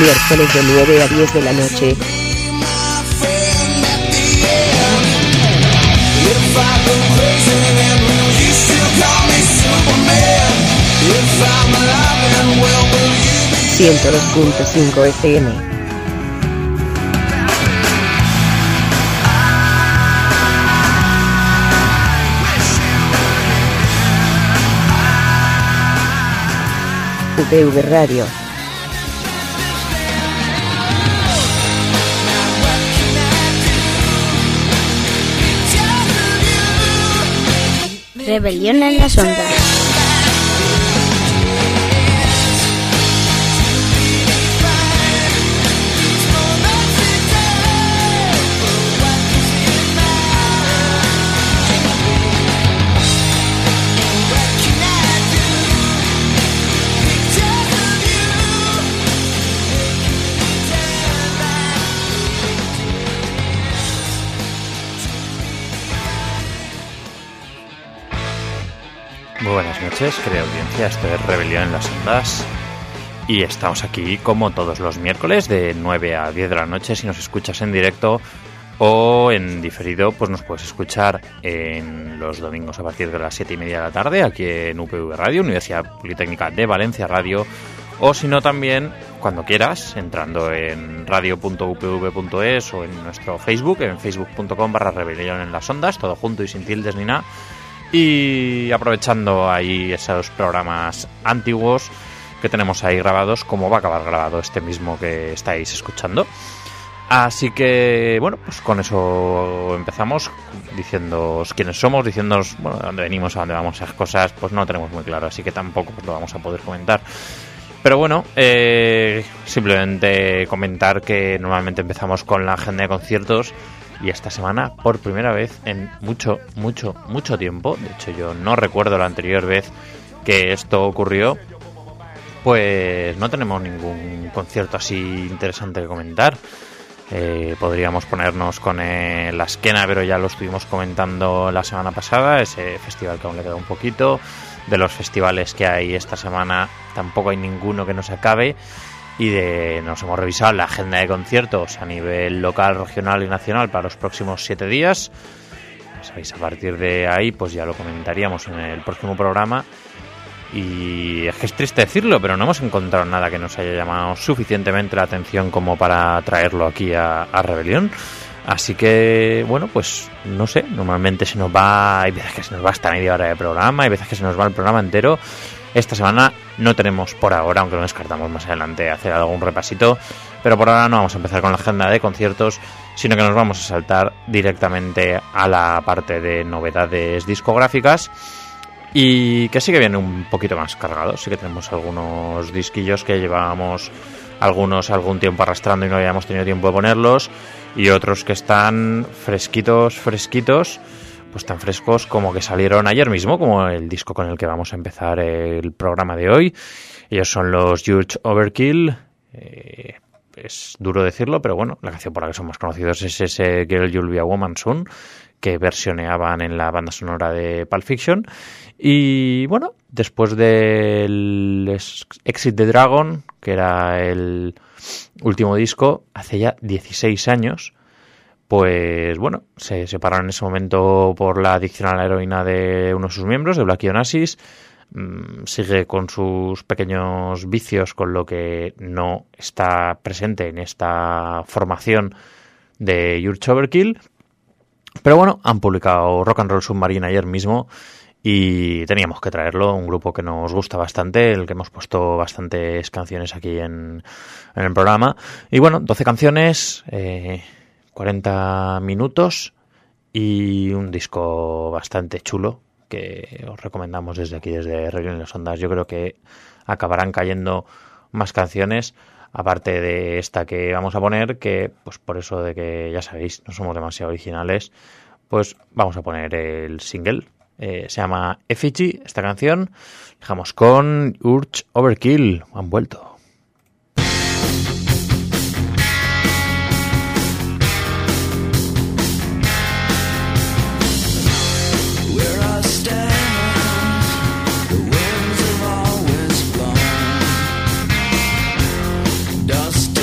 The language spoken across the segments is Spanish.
miércoles de 9 a 10 de la noche. ...102.5 FM. UPV Radio. Rebelión en las ondas. Muy buenas noches, querida audiencia, esto es Rebelión en las Ondas y estamos aquí como todos los miércoles de 9 a 10 de la noche. Si nos escuchas en directo o en diferido, pues nos puedes escuchar en los domingos a partir de las 7:30 de la tarde aquí en UPV Radio, Universidad Politécnica de Valencia Radio, o si no también cuando quieras entrando en radio.upv.es o en nuestro Facebook, en facebook.com/Rebelión en las Ondas, todo junto y sin tildes ni nada. Y aprovechando ahí esos programas antiguos que tenemos ahí grabados, como va a acabar grabado este mismo que estáis escuchando. Así que, bueno, pues con eso empezamos, diciéndoos quiénes somos, diciéndoos, bueno, de dónde venimos, a dónde vamos, esas cosas, pues no tenemos muy claro, así que tampoco pues lo vamos a poder comentar. Pero bueno, simplemente comentar que normalmente empezamos con la agenda de conciertos. Y esta semana, por primera vez en mucho tiempo, de hecho yo no recuerdo la anterior vez que esto ocurrió, pues no tenemos ningún concierto así interesante que comentar. Podríamos ponernos con la Esquena, pero ya lo estuvimos comentando la semana pasada, ese festival que aún le queda un poquito. De los festivales que hay esta semana tampoco hay ninguno que no se acabe. Y nos hemos revisado la agenda de conciertos a nivel local, regional y nacional para los próximos 7 días. Ya sabéis, a partir de ahí pues ya lo comentaríamos en el próximo programa. Y es que es triste decirlo, pero no hemos encontrado nada que nos haya llamado suficientemente la atención como para traerlo aquí a Rebelión. Así que, bueno, pues no sé, normalmente se nos va, hay veces que se nos va hasta media hora de programa, hay veces que se nos va el programa entero. Esta semana no tenemos por ahora, aunque lo descartamos más adelante, hacer algún repasito, pero por ahora no vamos a empezar con la agenda de conciertos, sino que nos vamos a saltar directamente a la parte de novedades discográficas y que sí que viene un poquito más cargado. Sí que tenemos algunos disquillos que llevábamos algún tiempo arrastrando y no habíamos tenido tiempo de ponerlos, y otros que están fresquitos, pues tan frescos como que salieron ayer mismo, como el disco con el que vamos a empezar el programa de hoy. Ellos son los Huge Overkill. Es duro decirlo, pero bueno, la canción por la que son más conocidos es ese Girl You'll Be a Woman Soon, que versioneaban en la banda sonora de Pulp Fiction. Y bueno, después del Exit the Dragon, que era el último disco, hace ya 16 años, pues bueno, se separaron en ese momento por la adicción a la heroína de uno de sus miembros, de Blackie Onassis. Sigue con sus pequeños vicios, con lo que no está presente en esta formación de Huge Overkill. Pero bueno, han publicado Rock and Roll Submarine ayer mismo y teníamos que traerlo, un grupo que nos gusta bastante, el que hemos puesto bastantes canciones aquí en el programa. Y bueno, 12 canciones, 40 minutos y un disco bastante chulo que os recomendamos desde aquí, desde Rebelión en las Ondas. Yo creo que acabarán cayendo más canciones, aparte de esta que vamos a poner, que pues por eso de que ya sabéis, no somos demasiado originales, pues vamos a poner el single. Se llama Effigy, esta canción. Dejamos con Huge Overkill. Han vuelto. Dust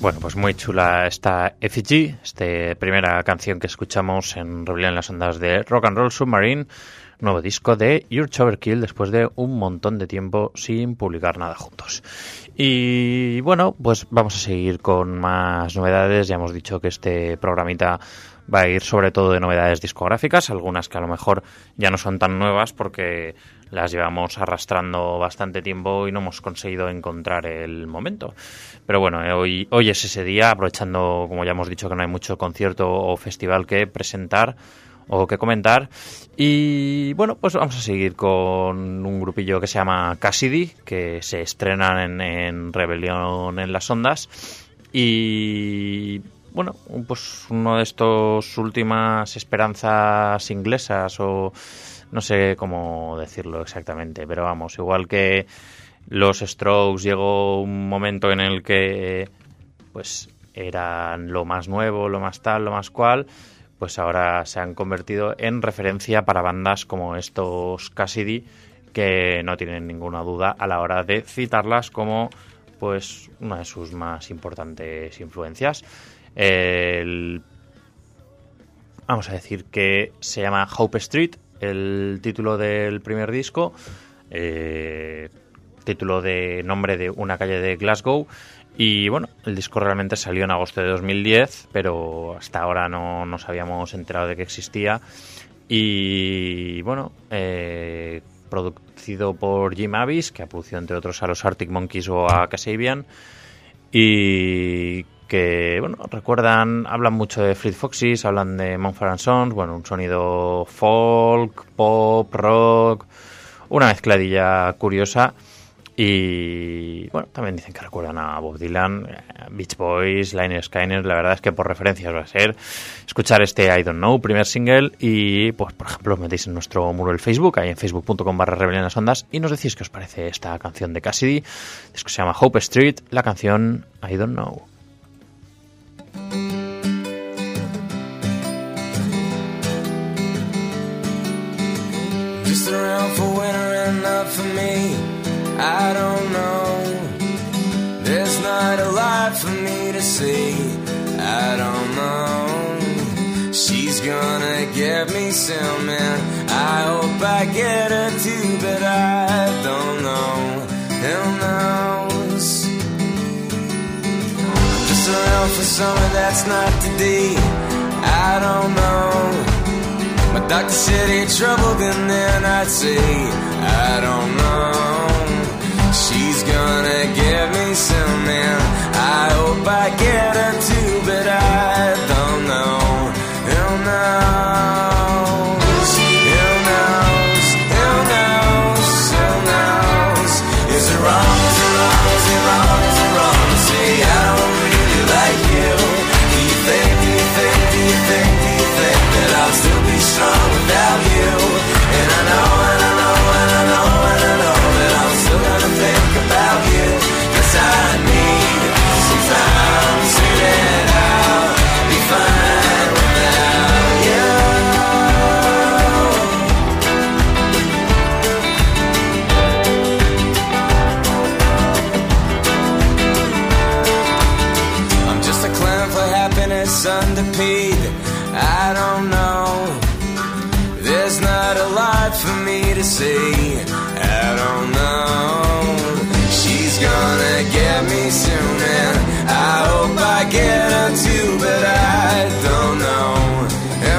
Bueno, pues muy chula esta Effigy, primera canción que escuchamos en Rebelión en las Ondas de Rock and Roll Submarine, nuevo disco de Urge Overkill después de un montón de tiempo sin publicar nada juntos. Y bueno, pues vamos a seguir con más novedades. Ya hemos dicho que este programita va a ir sobre todo de novedades discográficas, algunas que a lo mejor ya no son tan nuevas porque las llevamos arrastrando bastante tiempo y no hemos conseguido encontrar el momento. Pero bueno, hoy es ese día, aprovechando, como ya hemos dicho, que no hay mucho concierto o festival que presentar o que comentar. Y bueno, pues vamos a seguir con un grupillo que se llama Cassidy, que se estrenan en Rebelión en las Ondas. Y bueno, pues uno de estos últimas esperanzas inglesas, o no sé cómo decirlo exactamente, pero vamos, igual que los Strokes llegó un momento en el que pues eran lo más nuevo, lo más tal, lo más cual, pues ahora se han convertido en referencia para bandas como estos Cassidy, que no tienen ninguna duda a la hora de citarlas como pues una de sus más importantes influencias. Vamos a decir que se llama Hope Street, el título del primer disco, título de nombre de una calle de Glasgow. Y bueno, el disco realmente salió en agosto de 2010, pero hasta ahora no nos habíamos enterado de que existía. Y bueno, producido por Jim Avis, que ha producido entre otros a los Arctic Monkeys o a Kasabian, y que bueno, hablan mucho de Fleet Foxes, hablan de Mumford & Sons, bueno, un sonido folk, pop, rock, una mezcladilla curiosa. Y bueno, también dicen que recuerdan a Bob Dylan, Beach Boys, Lynyrd Skynyrd. La verdad es que por referencias va a ser escuchar este I Don't Know, primer single, y pues por ejemplo os metéis en nuestro muro del Facebook, ahí en facebook.com/Rebelión en las Ondas, y nos decís qué os parece esta canción de Cassidy. Es que se llama Hope Street, la canción I Don't Know. Just around for winter and not for me. I don't know. There's not a lot for me to see. I don't know. She's gonna get me some, and I hope I get her too, but I don't know. Who knows? I'm just around for summer that's not today. I don't know. My doctor said he had trouble, and then I'd say I don't know. She's gonna give me some, and I hope I get her too, but I don't know. Who knows? Who knows? Who knows? Who knows? Is it wrong? Is it wrong? Is it wrong? Is it wrong to say I don't really like you? Do you think? Do you think? Do you think? Do you think that I'll still be strong without you? And I know, and I know, and I know, and I know that I'm still gonna think about you, 'cause I need some time to sort it out, be fine without you. I'm just a clown for happiness underpaid. I don't know. There's not a lot for me to say. I don't know. She's gonna get me soon, and I hope I get her too, but I don't know. Who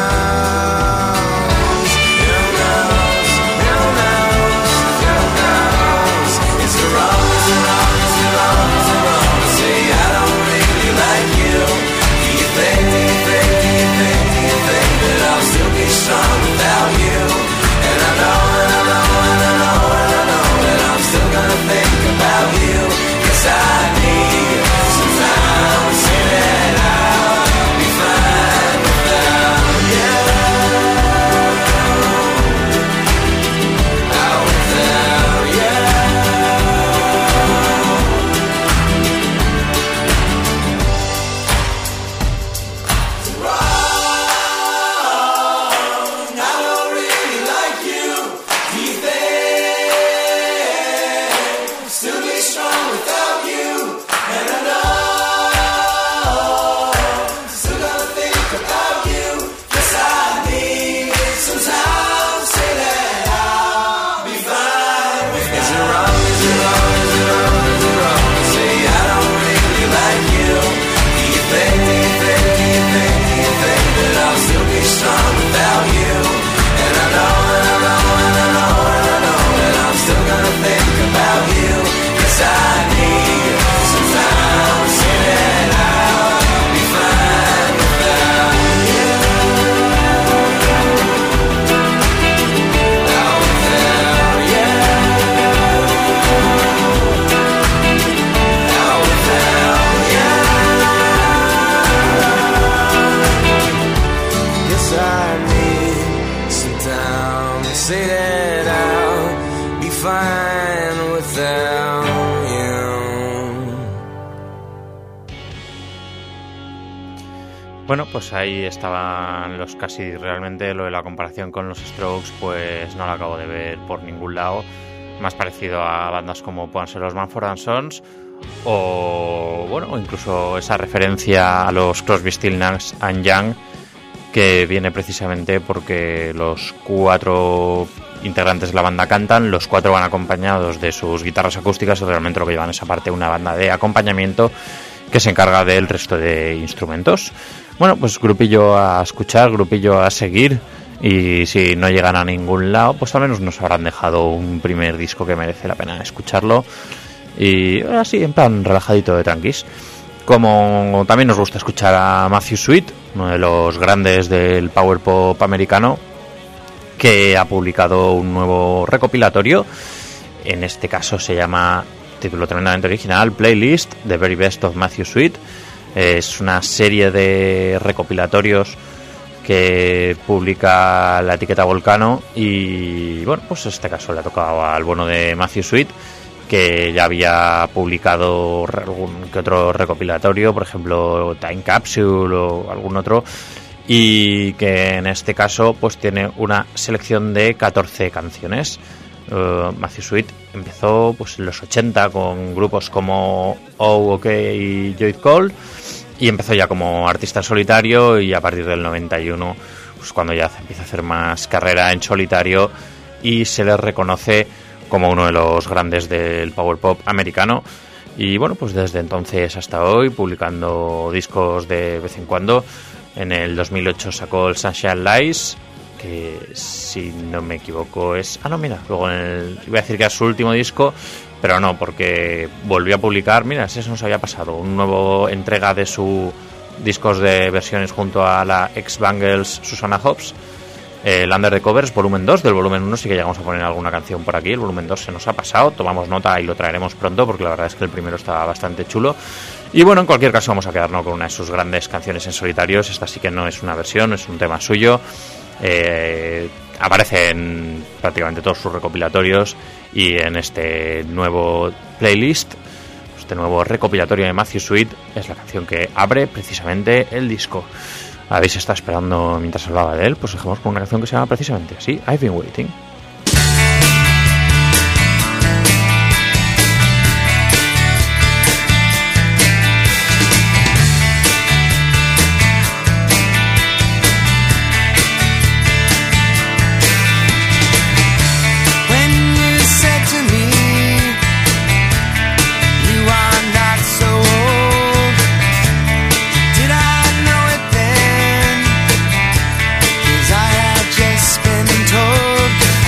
knows? Who knows? Who knows? Who knows? Is it wrong? Is it wrong? Is it wrong? Is it wrong to say I don't really like you? Do you think? Do you think? Do you think? Do you think that I'll still be strong without you? And I know, and I know. Bueno, pues ahí estaban los casi realmente. Lo de la comparación con los Strokes, pues no lo acabo de ver por ningún lado. Más parecido a bandas como puedan ser los Mumford & Sons, o bueno, incluso esa referencia a los Crosby, Stills, Nash & Young, que viene precisamente porque los 4 integrantes de la banda cantan, los 4 van acompañados de sus guitarras acústicas, y realmente lo que llevan es aparte una banda de acompañamiento que se encarga del resto de instrumentos. Bueno, pues grupillo a escuchar, grupillo a seguir, y si no llegan a ningún lado, pues al menos nos habrán dejado un primer disco que merece la pena escucharlo, y así en plan relajadito de tranquis. Como también nos gusta escuchar a Matthew Sweet, uno de los grandes del power pop americano, que ha publicado un nuevo recopilatorio. En este caso se llama, título tremendamente original, Playlist, The Very Best of Matthew Sweet. Es una serie de recopilatorios que publica la etiqueta Volcano, y bueno, pues en este caso le ha tocado al bueno de Matthew Sweet, que ya había publicado algún que otro recopilatorio, por ejemplo Time Capsule o algún otro, y que en este caso pues tiene una selección de 14 canciones. Matthew Sweet empezó pues en los 80 con grupos como Oh OK y Joy Cole, y empezó ya como artista en solitario, y a partir del 91 pues cuando ya empieza a hacer más carrera en solitario, y se le reconoce como uno de los grandes del power pop americano. Y bueno, pues desde entonces hasta hoy publicando discos de vez en cuando. En el 2008 sacó el Sunshine Lies, que si no me equivoco es... Ah, no, mira, luego iba a decir que era su último disco, pero no, porque volvió a publicar, mira, eso nos había pasado, un nuevo entrega de sus discos de versiones junto a la ex Bangles Susanna Hobbs, el Under the Covers volumen 2. Del volumen 1 sí que llegamos a poner alguna canción por aquí, el volumen 2 se nos ha pasado, tomamos nota y lo traeremos pronto, porque la verdad es que el primero estaba bastante chulo. Y bueno, en cualquier caso vamos a quedarnos con una de sus grandes canciones en solitarios. Esta sí que no es una versión, es un tema suyo. Aparece en prácticamente todos sus recopilatorios, y en este nuevo playlist, este nuevo recopilatorio de Matthew Sweet, es la canción que abre precisamente el disco. ¿Habéis estado esperando mientras hablaba de él? Pues dejamos con una canción que se llama precisamente así, I've Been Waiting. Been told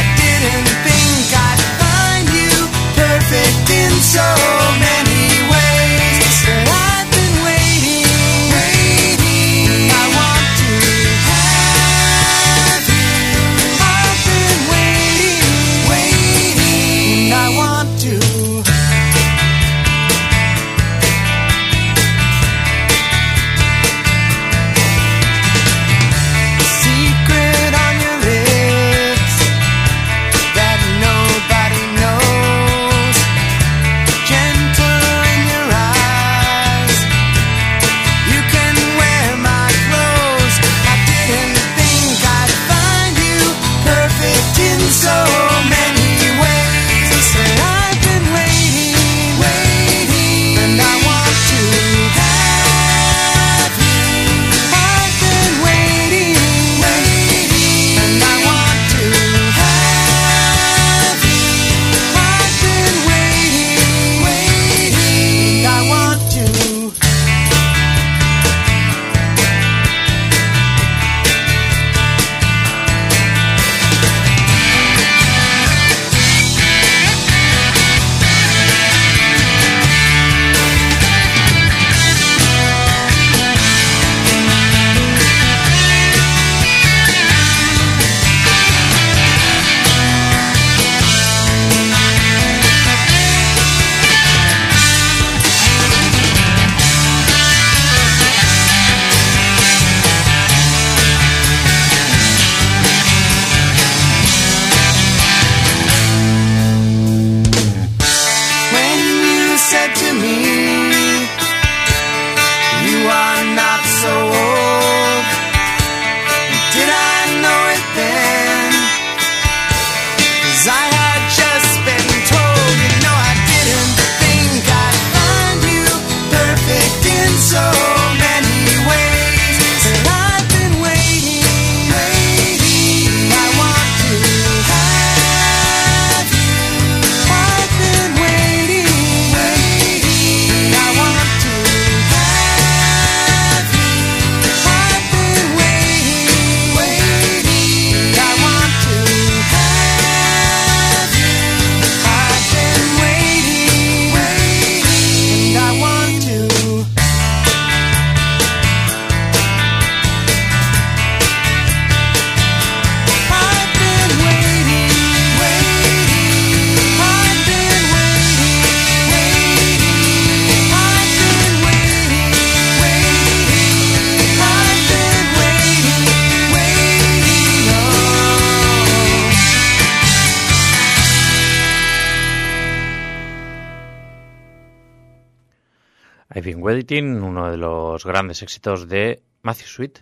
I've Been Waiting, uno de los grandes éxitos de Matthew Sweet.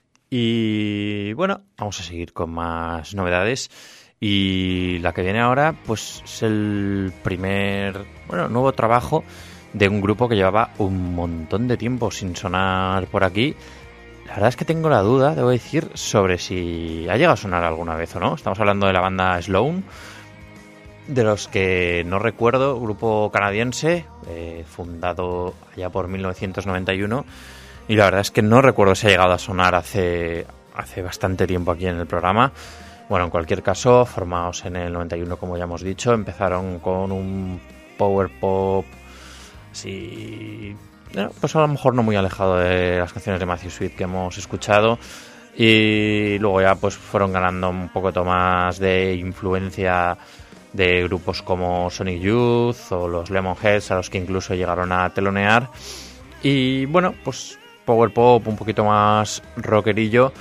Y bueno, vamos a seguir con más novedades. Y la que viene ahora, pues es el primer, nuevo trabajo de un grupo que llevaba un montón de tiempo sin sonar por aquí. La verdad es que tengo la duda, debo decir, sobre si ha llegado a sonar alguna vez o no. Estamos hablando de la banda Sloan, de los que no recuerdo, grupo canadiense, fundado allá por 1991, y la verdad es que no recuerdo si ha llegado a sonar hace bastante tiempo aquí en el programa. Bueno, en cualquier caso, formados en el 91, como ya hemos dicho, empezaron con un power pop así, pues a lo mejor no muy alejado de las canciones de Matthew Sweet que hemos escuchado, y luego ya pues fueron ganando un poquito más de influencia de grupos como Sonic Youth o los Lemonheads, a los que incluso llegaron a telonear. Y bueno, pues power pop un poquito más rockerillo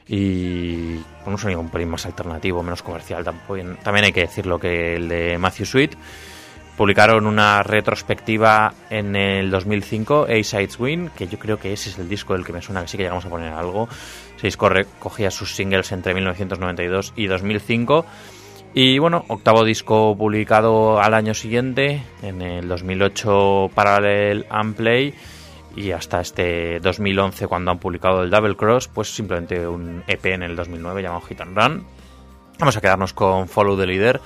y con un sonido un pelín más alternativo, menos comercial. También hay que decirlo, que el de Matthew Sweet. Publicaron una retrospectiva en el 2005, A-Sides Win, que yo creo que ese es el disco del que me suena que sí que llegamos a poner algo. Ese disco cogía sus singles entre 1992 y 2005. Y bueno, octavo disco publicado al año siguiente, en el 2008 Parallel and Play, y hasta este 2011, cuando han publicado el Double Cross, pues simplemente un EP en el 2009 llamado Hit and Run. Vamos a quedarnos con Follow the Leader,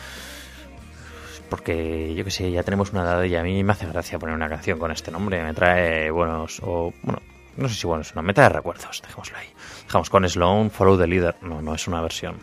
porque yo que sé, ya tenemos una edad y a mí me hace gracia poner una canción con este nombre. Me trae no sé si buenos, una meta de recuerdos. Dejémoslo ahí. Dejamos con Sloan, Follow the Leader. No es una versión.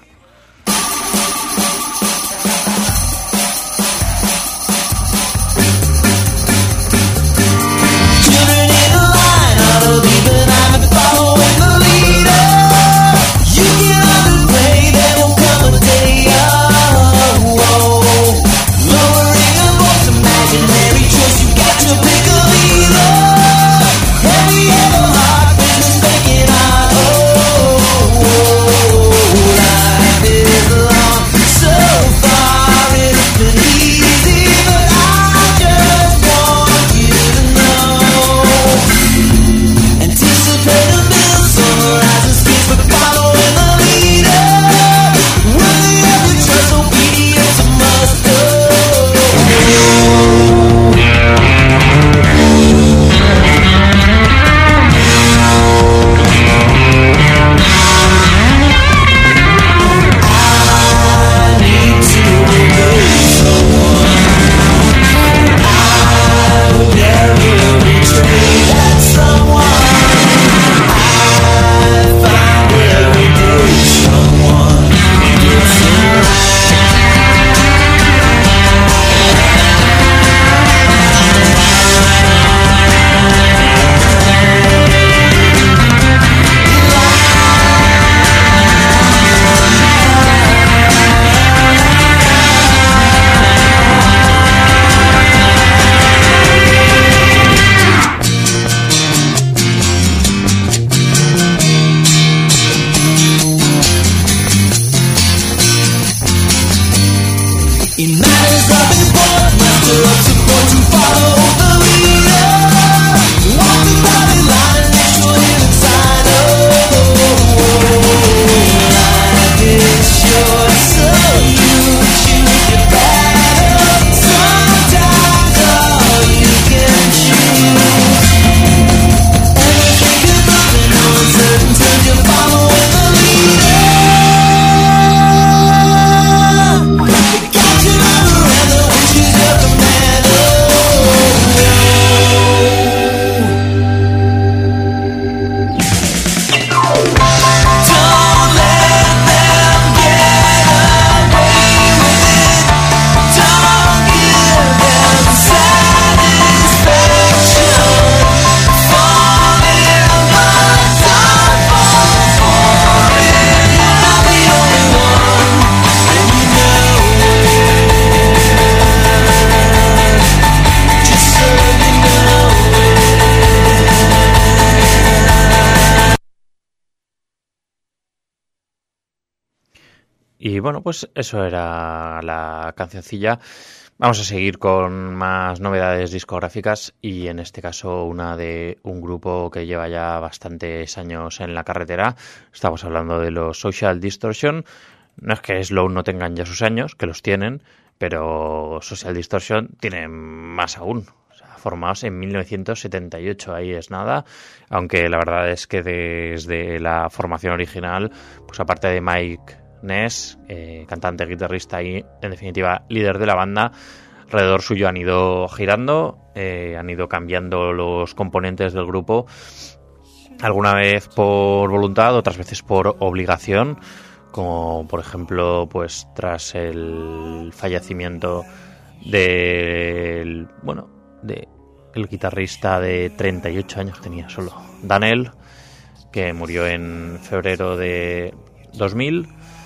Y bueno, pues eso era la cancioncilla. Vamos a seguir con más novedades discográficas y en este caso una de un grupo que lleva ya bastantes años en la carretera. Estamos hablando de los Social Distortion. No es que Slow no tengan ya sus años, que los tienen, pero Social Distortion tiene más aún. O sea, formados en 1978, ahí es nada. Aunque la verdad es que desde la formación original, pues aparte de Mike Ness, cantante, guitarrista y en definitiva líder de la banda, alrededor suyo han ido girando, han ido cambiando los componentes del grupo, alguna vez por voluntad, otras veces por obligación, como por ejemplo pues tras el fallecimiento del guitarrista de 38 años tenía solo, Daniel, que murió en febrero de 2000.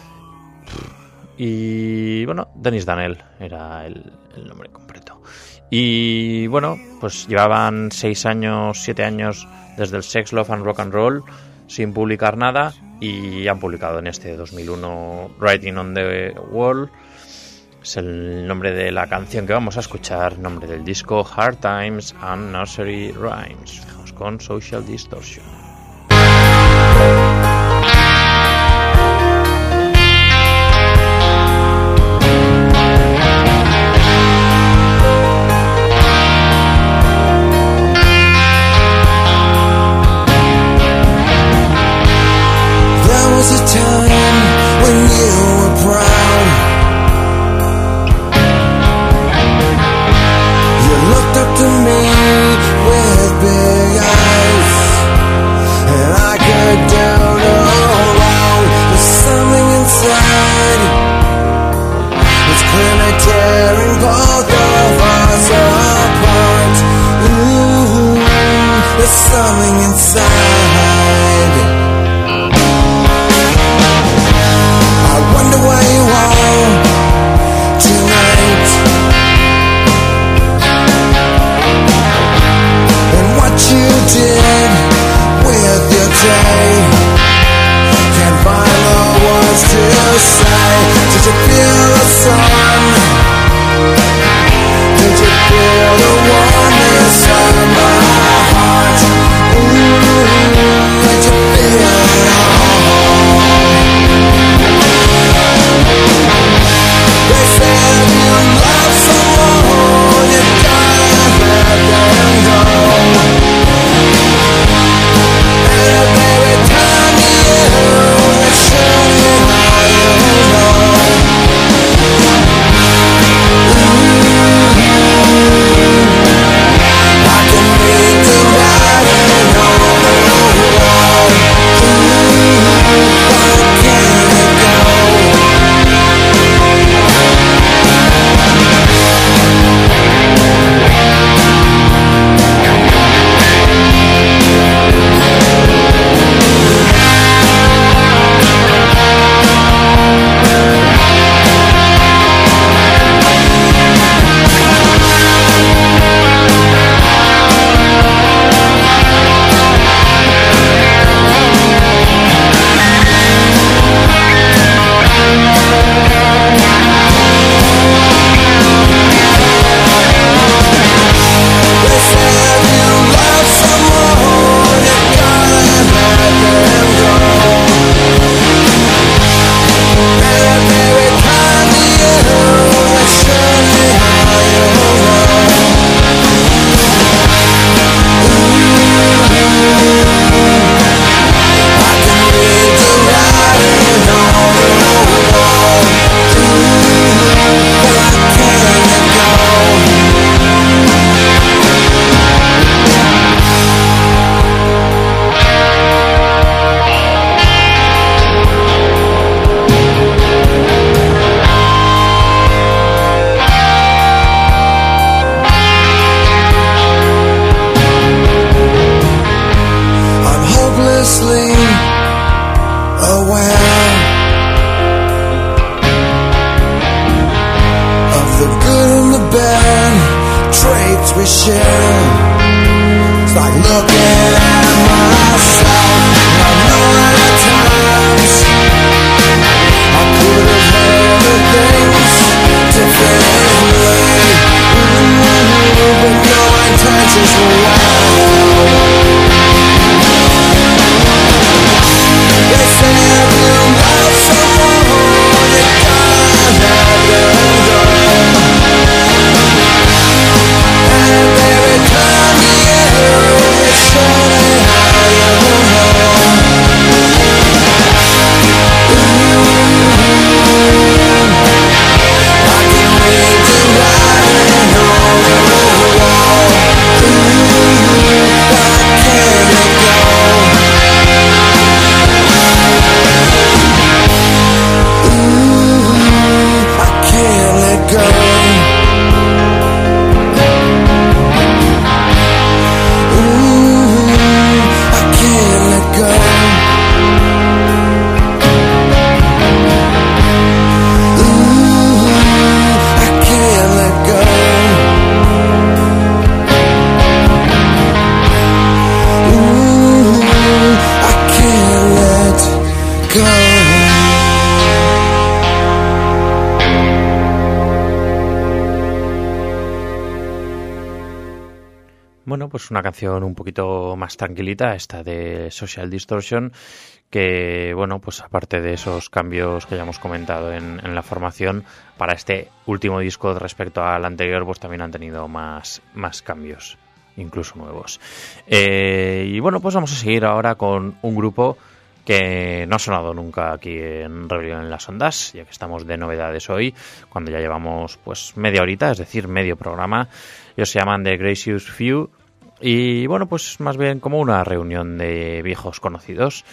Y bueno, Dennis Daniel era el nombre completo. Y bueno, pues llevaban 6 años, 7 años desde el Sex, Love and Rock and Roll sin publicar nada y han publicado en este 2001 Writing on the Wall. Es el nombre de la canción que vamos a escuchar, nombre del disco Hard Times and Nursery Rhymes. Dejamos con Social Distortion. Differently Bueno, pues una canción un poquito más tranquilita, esta de Social Distortion, que, bueno, pues aparte de esos cambios que ya hemos comentado en la formación, para este último disco respecto al anterior, pues también han tenido más cambios, incluso nuevos. Y bueno, pues vamos a seguir ahora con un grupo que no ha sonado nunca aquí en Rebelión en las Ondas, ya que estamos de novedades hoy, cuando ya llevamos pues media horita, es decir, medio programa. Ellos se llaman The Gracious Few y bueno, pues más bien como una reunión de viejos conocidos,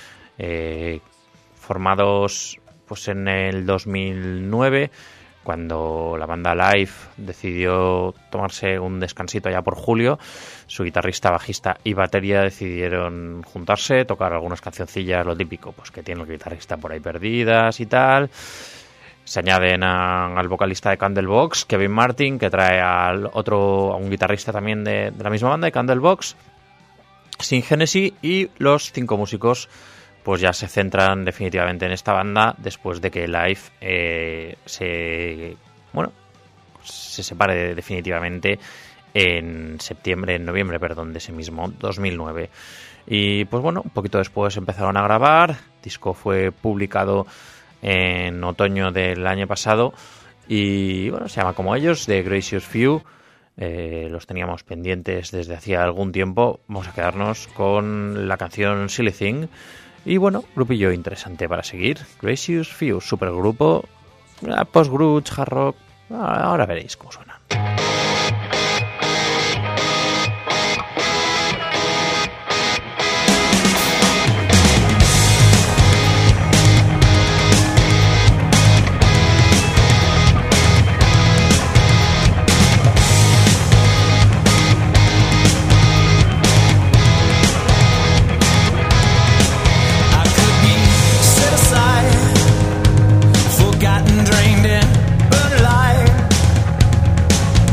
formados pues en el 2009, cuando la banda Live decidió tomarse un descansito allá por julio. Su guitarrista, bajista y batería decidieron juntarse, tocar algunas cancioncillas, lo típico, pues que tiene el guitarrista por ahí perdidas y tal. Se añaden al vocalista de Candlebox, Kevin Martin, que trae a un guitarrista también de la misma banda, de Candlebox, Sin Genesis, y los 5 músicos pues ya se centran definitivamente en esta banda después de que Live se separe definitivamente en noviembre de ese mismo 2009. Y pues bueno, un poquito después empezaron a grabar. El disco fue publicado en otoño del año pasado y bueno, se llama como ellos, The Gracious Few. Los teníamos pendientes desde hacía algún tiempo. Vamos a quedarnos con la canción Silly Thing. Y bueno, grupillo interesante para seguir. Gracious Few, supergrupo, post-grunge, hard rock. Ahora veréis cómo suena. Drained and burned alive.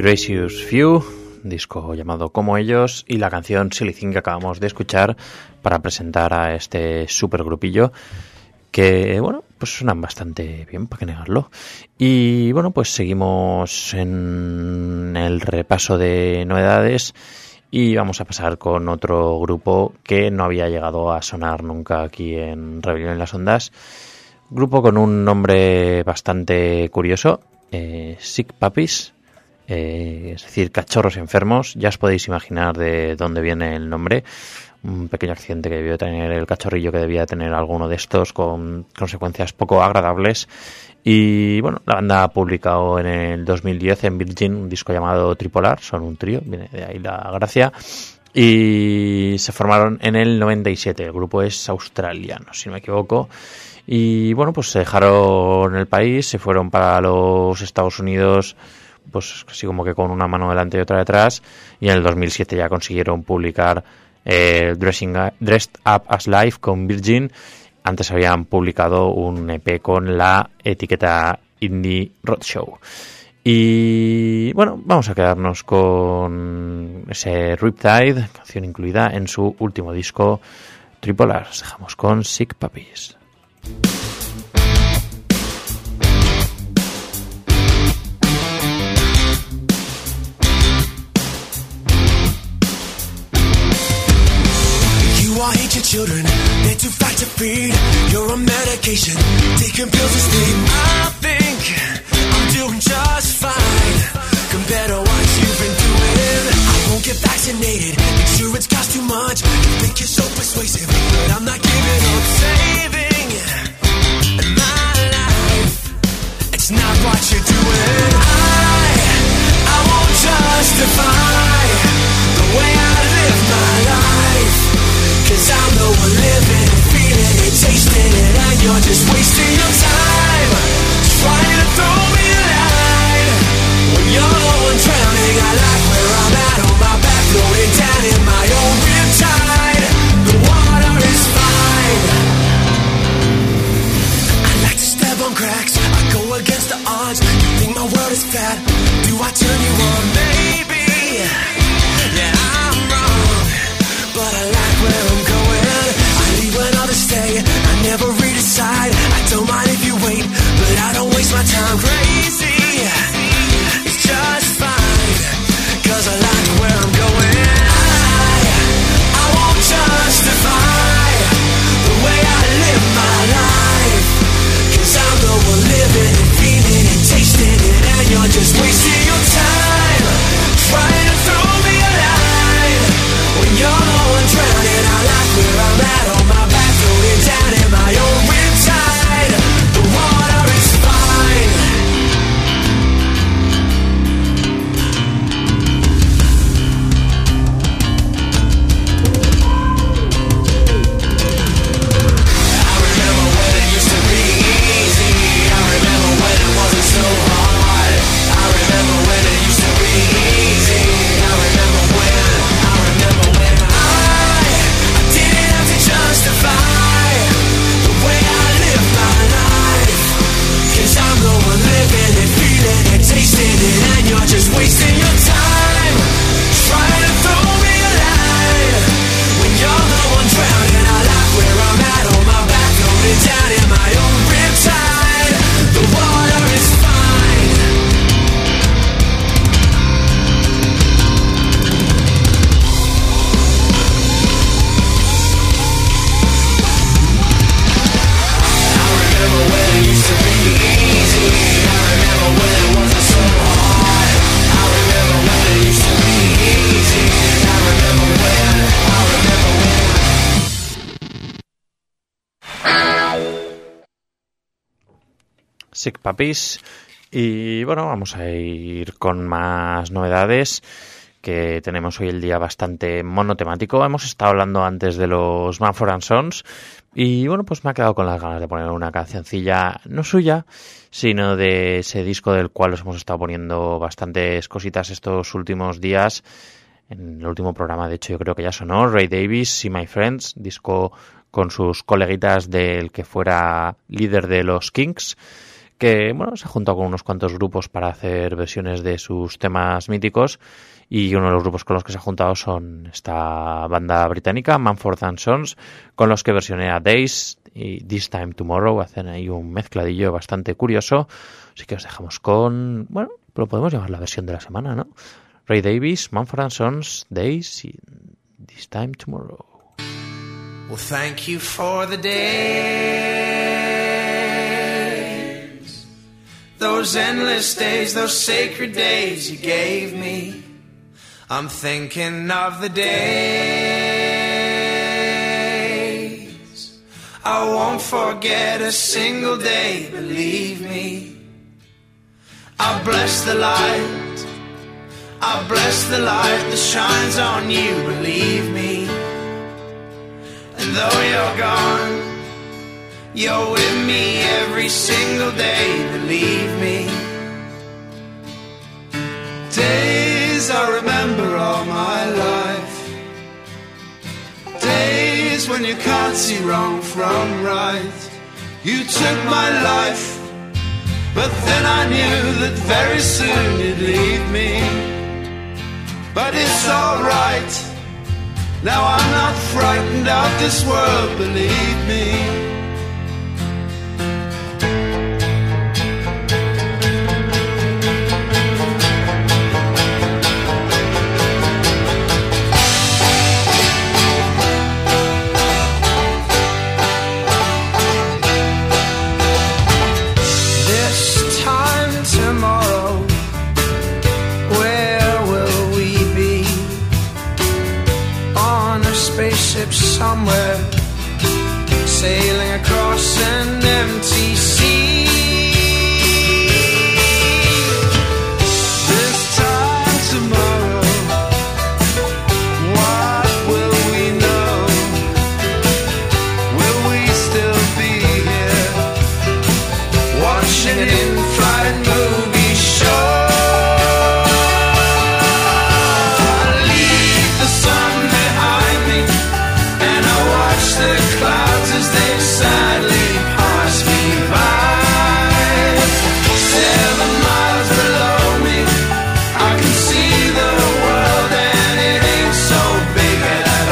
Gracious Few, disco llamado Como Ellos, y la canción Silly Thing que acabamos de escuchar para presentar a este supergrupillo que, bueno, pues suenan bastante bien, para qué negarlo. Y bueno, pues seguimos en el repaso de novedades y vamos a pasar con otro grupo que no había llegado a sonar nunca aquí en Rebelión en las Ondas. Grupo con un nombre bastante curioso, Sick Puppies, es decir, cachorros enfermos. Ya os podéis imaginar de dónde viene el nombre. Un pequeño accidente que debió tener el cachorrillo, que debía tener alguno de estos, con consecuencias poco agradables. Y bueno, la banda ha publicado en el 2010 en Virgin un disco llamado Tripolar. Son un trío, viene de ahí la gracia. Y se formaron en el 97. El grupo es australiano, si no me equivoco. Y bueno, pues se dejaron el país, se fueron para los Estados Unidos, pues así como que con una mano delante y otra detrás, y en el 2007 ya consiguieron publicar Dressed Up as Life con Virgin. Antes habían publicado un EP con la etiqueta Indie Roadshow. Y bueno, vamos a quedarnos con ese Riptide, canción incluida en su último disco Tripolar. Os dejamos con Sick Puppies. Hate your children, they're too fat to feed. You're on medication, taking pills to sleep. I think I'm doing just fine compared to what you've been doing. I won't get vaccinated, insurance costs too much. You think you're so persuasive, but I'm not giving up. Saving my life, it's not what you're doing. I won't justify the way I live my life, 'cause I'm the one living it, feeling it, tasting it, and you're just wasting your time trying to throw me a line when you're the one drowning. I like where I'm at, on my back, floating down in my own riptide. The water is fine. I like to step on cracks, I go against the odds. You think my world is flat, do I turn you on? Maybe, yeah, I'm wrong, but I like where I'm going. I leave when others stay, I never redecide. I don't mind if you wait, but I don't waste my time. Crazy, it's just fine, 'cause I like where I'm going. I won't justify the way I live my life, 'cause I'm the one living it, feeling it, tasting it, and you're just wasting your time trying to throw me a line when you're the one drowning. I like where I'm at, on my back, floating down in my own riptide. The water is fine. I remember when it used to be easy. I remember when it wasn't so hard. I remember when it used to be easy. I remember when I didn't have to justify the way I live my life, 'cause I'm the one living it, feeling it, tasting it, and you're just wasting your time trying to throw me a line when you're the one drowning. I like where I'm at, on my back, floating down in my own riptide. The water is fine. I remember when it used to be easy. I remember when it wasn't so hard. I remember when it used to be easy. I remember when. Sick Puppies. Y bueno, vamos a ir con más novedades, que tenemos hoy el día bastante monotemático. Hemos estado hablando antes de los Mumford & Sons y bueno, pues me ha quedado con las ganas de poner una cancioncilla, no suya, sino de ese disco del cual os hemos estado poniendo bastantes cositas estos últimos días. En el último programa, de hecho, yo creo que ya sonó Ray Davies, See My Friends, disco con sus coleguitas del que fuera líder de los Kinks, que bueno, se ha juntado con unos cuantos grupos para hacer versiones de sus temas míticos, y uno de los grupos con los que se ha juntado son esta banda británica, Mumford & Sons, con los que versionea Days y This Time Tomorrow. Hacen ahí un mezcladillo bastante curioso, así que os dejamos con, bueno, lo podemos llamar la versión de la semana, ¿no? Ray Davies, Mumford & Sons, Days y This Time Tomorrow. Well, thank you for the days, those endless days, those sacred days you gave me. I'm thinking of the days I won't forget a single day, believe me. I bless the light, I bless the light that shines on you, believe me. And though you're gone, you're with me every single day, believe me. Days I remember all my life, days when you can't see wrong from right. You took my life, but then I knew that very soon you'd leave me. But it's alright, now I'm not frightened of this world, believe me. Somewhere, sailing across an empty sea. This time tomorrow, what will we know? Will we still be here, watching an in-flight movie show? The clouds as they sadly pass me by. 7 miles below me, I can see the world and it ain't so big at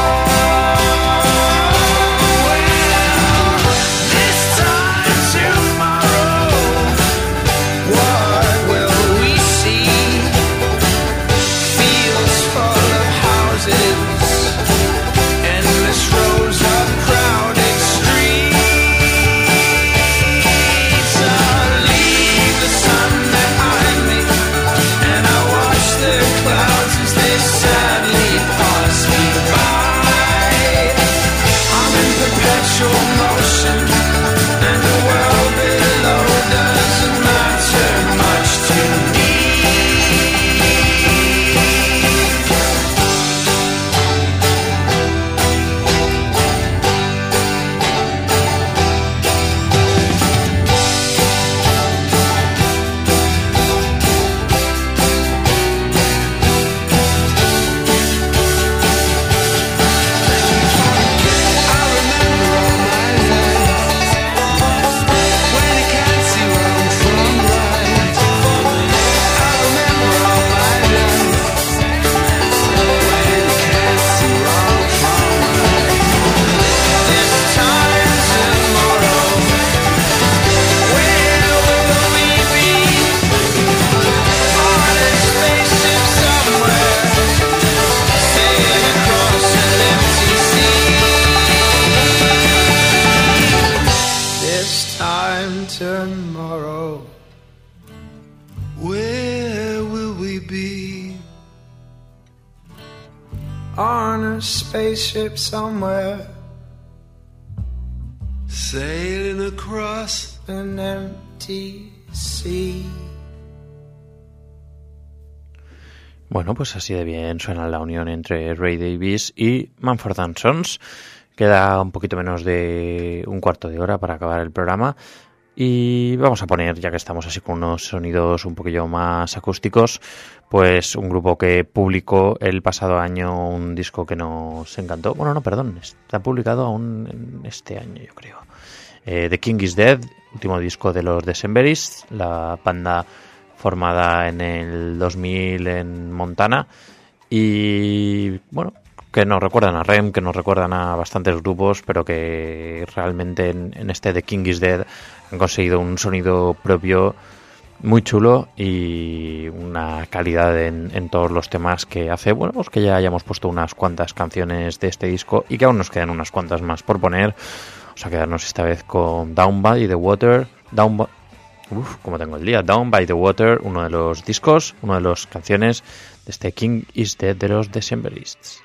all. Well, this time tomorrow, what will we see? Fields full of houses, endless rows of crowded streets. I leave the sun behind me and I watch the clouds as they sadly pass me by. I'm in perpetual motion and the world below doesn't matter much to me. Tomorrow, where will we be? On a spaceship somewhere, sailing across an empty sea. Bueno, pues así de bien suena la unión entre Ray Davies y Mumford & Sons. Queda un poquito menos de un cuarto de hora para acabar el programa. Y vamos a poner, ya que estamos así con unos sonidos un poquillo más acústicos, pues un grupo que publicó el pasado año un disco que nos encantó. Bueno, no, perdón, está publicado aún en este año, yo creo. The King is Dead, último disco de los Decemberists, la banda formada en el 2000 en Montana, y bueno, que nos recuerdan a REM, que nos recuerdan a bastantes grupos, pero que realmente en este The King is Dead han conseguido un sonido propio muy chulo y una calidad en todos los temas que hace, bueno, pues que ya hayamos puesto unas cuantas canciones de este disco y que aún nos quedan unas cuantas más por poner. Vamos a quedarnos esta vez con Down by the Water, Down by the Water, uno de los discos, una de las canciones de este King is Dead de los Decemberists.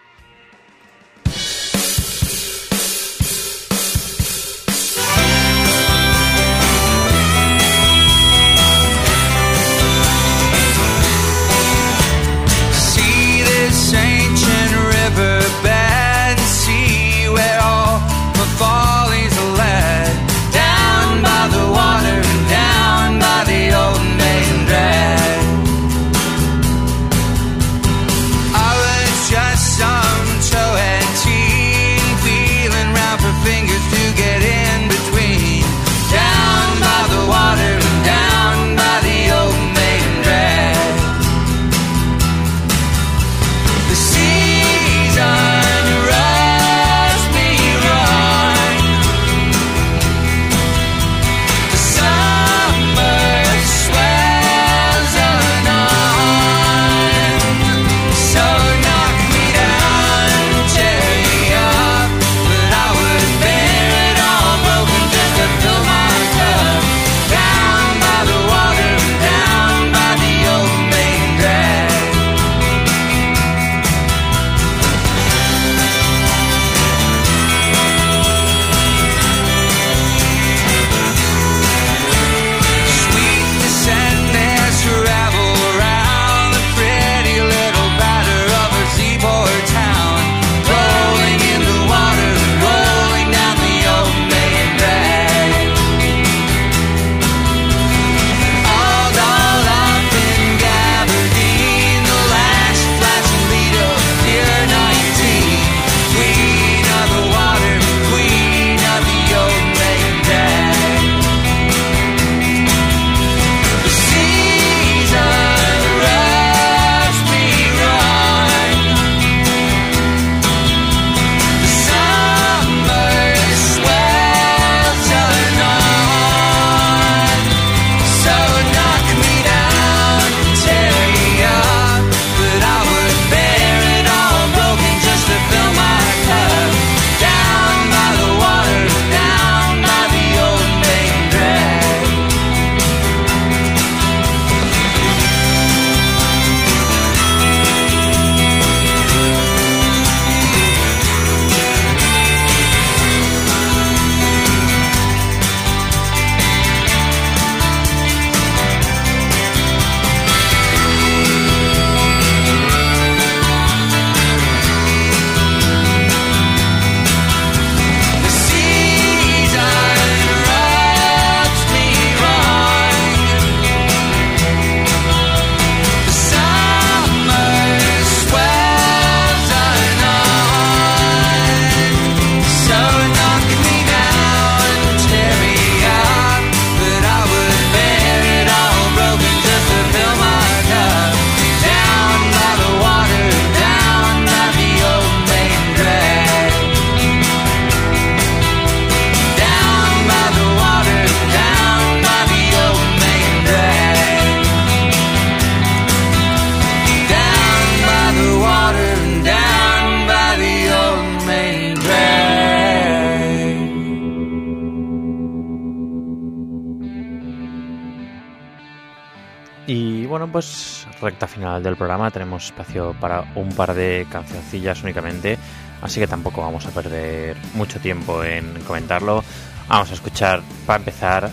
Y bueno, pues recta final del programa, tenemos espacio para un par de cancioncillas únicamente, así que tampoco vamos a perder mucho tiempo en comentarlo. Vamos a escuchar, para empezar,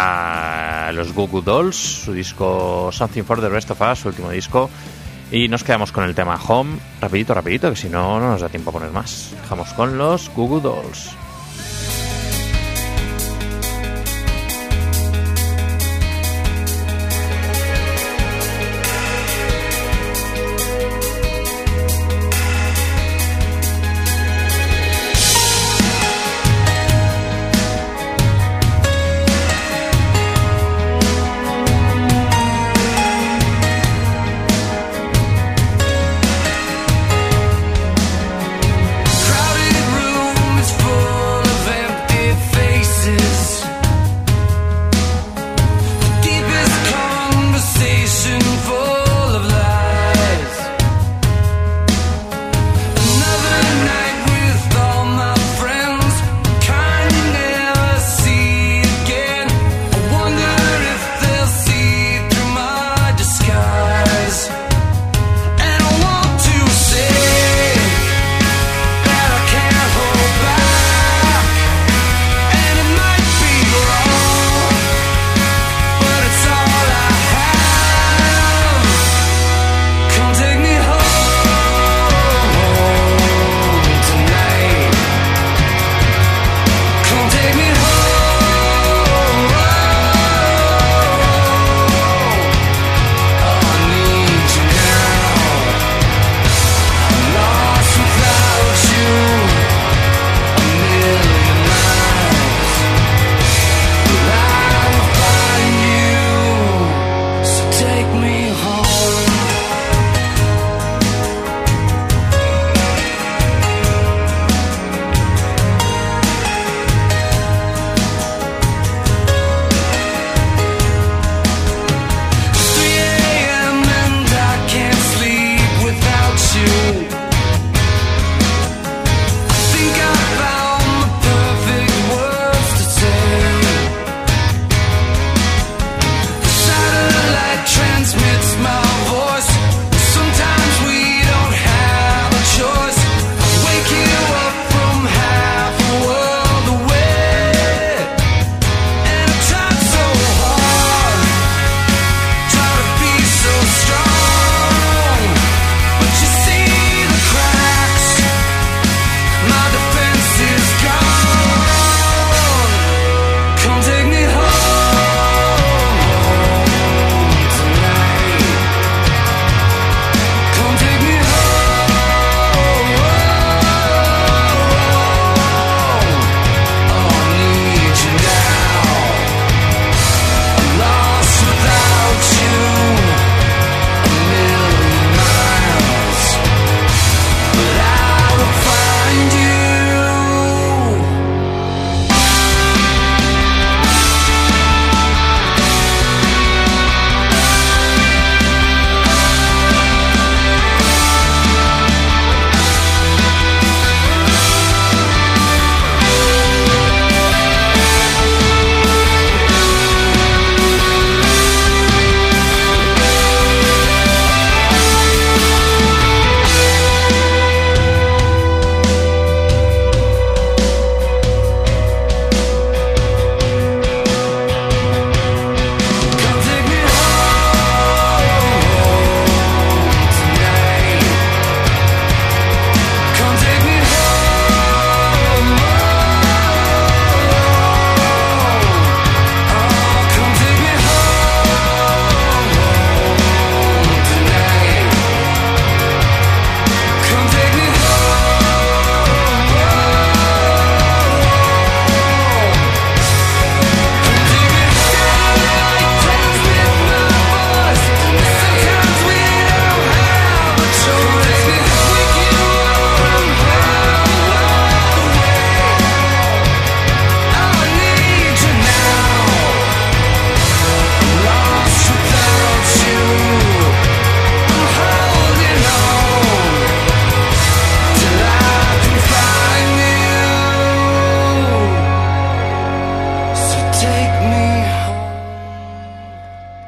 a los Goo Goo Dolls, su disco Something for the Rest of Us, su último disco, y nos quedamos con el tema Home, rapidito, que si no, no nos da tiempo a poner más. Dejamos con los Goo Goo Dolls.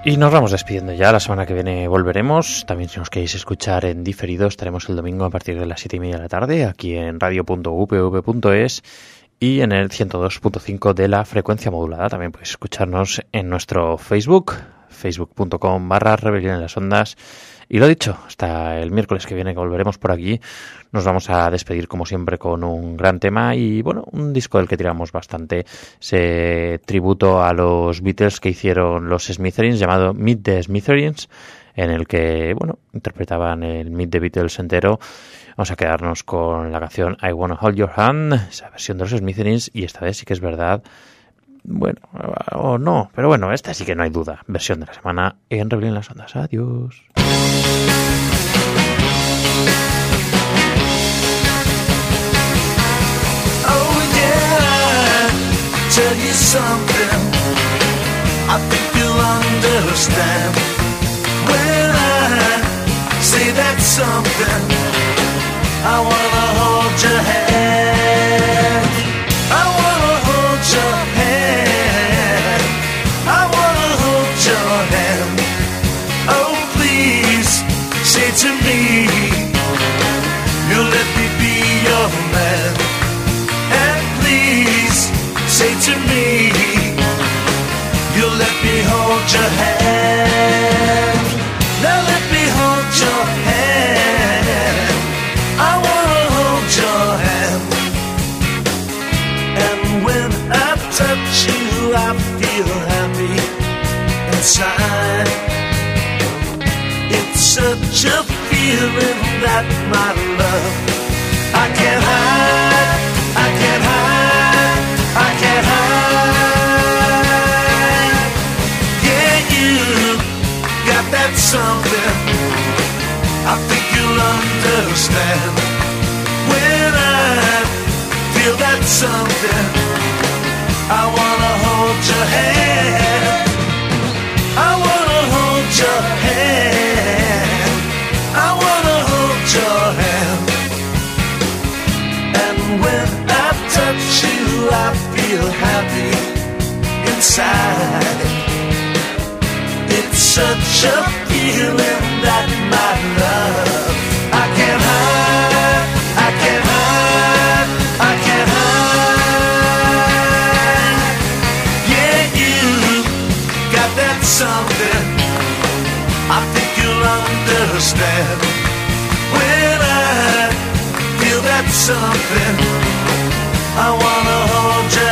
Y nos vamos despidiendo ya. La semana que viene volveremos. También, si nos queréis escuchar en diferido, estaremos el domingo a partir de las 7:30 de la tarde aquí en radio.upv.es y en el 102.5 de la frecuencia modulada. También podéis escucharnos en nuestro Facebook, facebook.com/Rebelión en las Ondas. Y lo dicho, hasta el miércoles que viene que volveremos por aquí. Nos vamos a despedir como siempre con un gran tema y bueno, un disco del que tiramos bastante, ese tributo a los Beatles que hicieron los Smithereens llamado Meet the Smithereens, en el que bueno, interpretaban el Meet the Beatles entero. Vamos a quedarnos con la canción I Wanna Hold Your Hand, esa versión de los Smithereens, y esta vez sí que es verdad, bueno, o no, pero bueno, esta sí que no hay duda, versión de la semana en Rebelión en las Ondas. Adiós. Tell you something, I think you'll understand when I say that something. I wanna hold your hand, I wanna hold your hand, I wanna hold your hand. Oh please, say to me, you'll let me be your man. And please, say to me, you'll let me hold your hand. Now let me hold your hand. I wanna hold your hand. And when I touch you, I feel happy inside. It's such a feeling that my love I can't hide, I can't hide, I can't hide. Yeah, you got that something, I think you'll understand. When I feel that something, I wanna hold your hand, I wanna hold your hand, I wanna hold your hand. And when I touch you, I feel happy inside. It's such a feeling that my love I can't hide, I can't hide, I can't hide. Yeah, you got that something, I think you'll understand. When I feel that something, I wanna hold you.